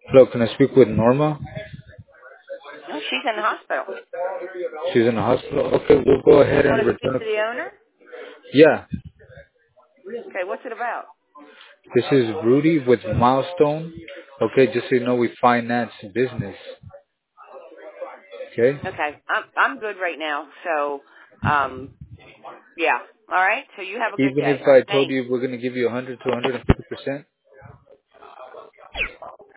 Hello, can I speak with Norma? No, she's in the hospital. She's in the hospital. Okay, we'll go ahead You want and to speak return. to the owner? Yeah, Okay, what's it about? this is Rudy with Milestone. Okay, just so you know, we finance business. Okay? Okay, I'm good right now. So, yeah. All right. So you have a good Even if day. I told Thanks. you we're going to give you 100 to 150%?